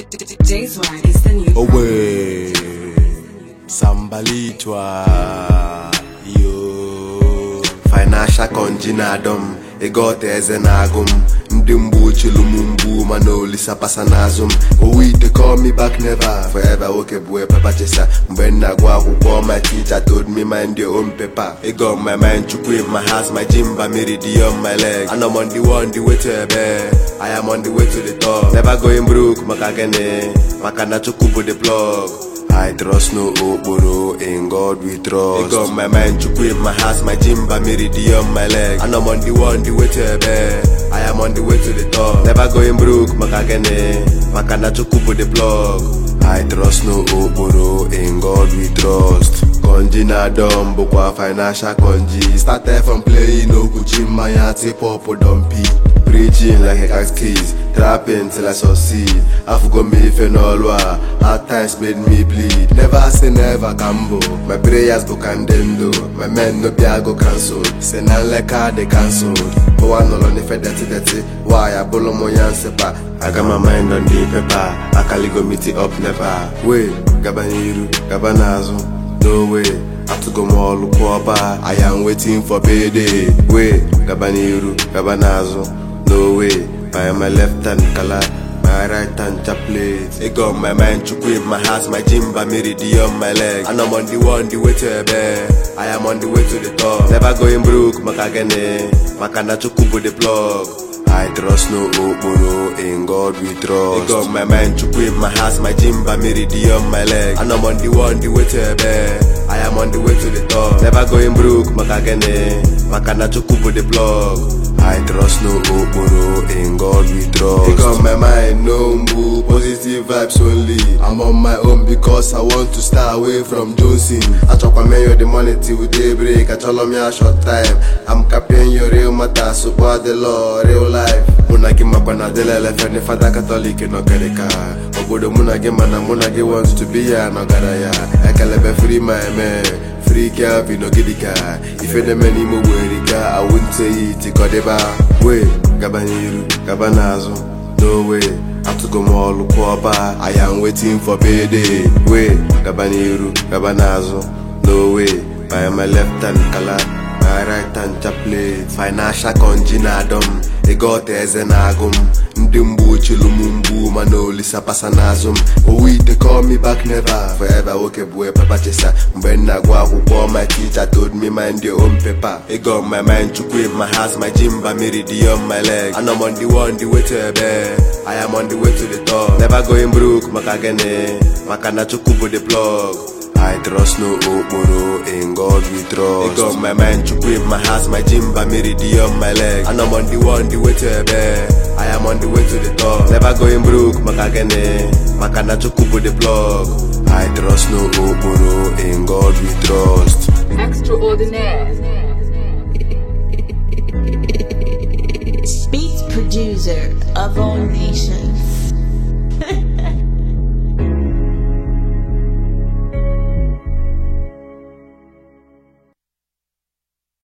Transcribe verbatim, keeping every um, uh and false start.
J-Swag is the new Owe Sambalitwa Yo Financial conjinadom Egote eze nagum Ndị mgbu chilu mumbu Manolisa pasanazum Owe they call me back never Forever okay boy papa chesa Mbe nagwa akwụkwọ my teacher told me mind your own paper Ego on my mind chukwu in my house My jimba miridi on my leg And I'm on the one the way to ebe I am on the way to the top Never going broke maka gene Maka na chukwu bụ the plug I trust no okporo, in God we trust. Ego on my mind, chukwu in my house, my jimba miridi on my leg. And I'm on the one, the way to ebe. I am on the way to the top. Never going broke, maka gene, maka na chukwu bụ the plug. I trust no okporo, in God we trust. Konji na dom, bokwa financial konji. Started from playing Oguchi, Maya, tip up or dumpy. Preaching like a axe keys, trapping till I succeed. I forgot me if you know hard times made me bleed. Never say never gamble. My prayers go candendo. My men no go cancelled. Say now like how they cancelled. But one no if I dirty dirty. Why I bolo mo yan sepa. I got my mind on the paper. I can go meet it up never. Wait, Gabaniru, Gabanazo. No way. I have to go more look I am waiting for payday. Wait, Gabaniru, Gabanazo. No way, I am my left hand color, my right hand chaplet. Ego on my mind, chukwu in my house, my jimba miridi on my leg. And I'm on the one, the way to ebe. I am on the way to the top. Never going broke, maka gene, maka na chukwu bụ the plug. I trust no okporo, in God we trust. Ego on my mind, chukwu in my house, my jimba miridi on my leg. And I'm on the one, the way to ebe. I am on the way to the top. Never going broke, maka gene, maka na chukwu bụ the plug. I trust no okporo, in God we trust. Take on my mind, no move, positive vibes only. I'm on my own because I want to stay away from Jonesing. I chop a mayo the money till daybreak. I tell me a short time. I'm capping your real matter, so by the law, real life. Munagi mapana delele fene fada Catholic no kereka. Obodo munagi mana munagi wants to be ya no garaya. Ekelebe free my man. Free girl, be no gidika. If you dem any more werika, I wouldn't say it. Kodeba, way, Gabaniru, Gabanazo. No way, I have to go more look I am waiting for payday. Way, Gabaniru, Gabanazo. No way, I am my left hand color, my right hand chaplet. Financial conjinadom. Egote eze nagum. Ndị mgbu chilu mumbu Manolisa pasanazum. Owe they call me back never. Forever okay boy papa chesa. Mbe nagwa akwụkwọ my teacher told me mind your own paper. Ego on my mind chukwu in my house. My jimba miridi on my leg. And I'm on the one the way to ebe. I am on the way to the top. Never going broke maka gene, maka na chukwu bụ the plug. I trust no okporo, in God we trust. Ego on my mind, chukwu in my house, my jimba miridi on my leg. And I'm on the one, the way to ebe. I am on the way to the top. Never going broke, maka gene, maka na chukwu bụ the plug. I trust no okporo, in God we trust. Extraordinaire. Beats producer of all nations.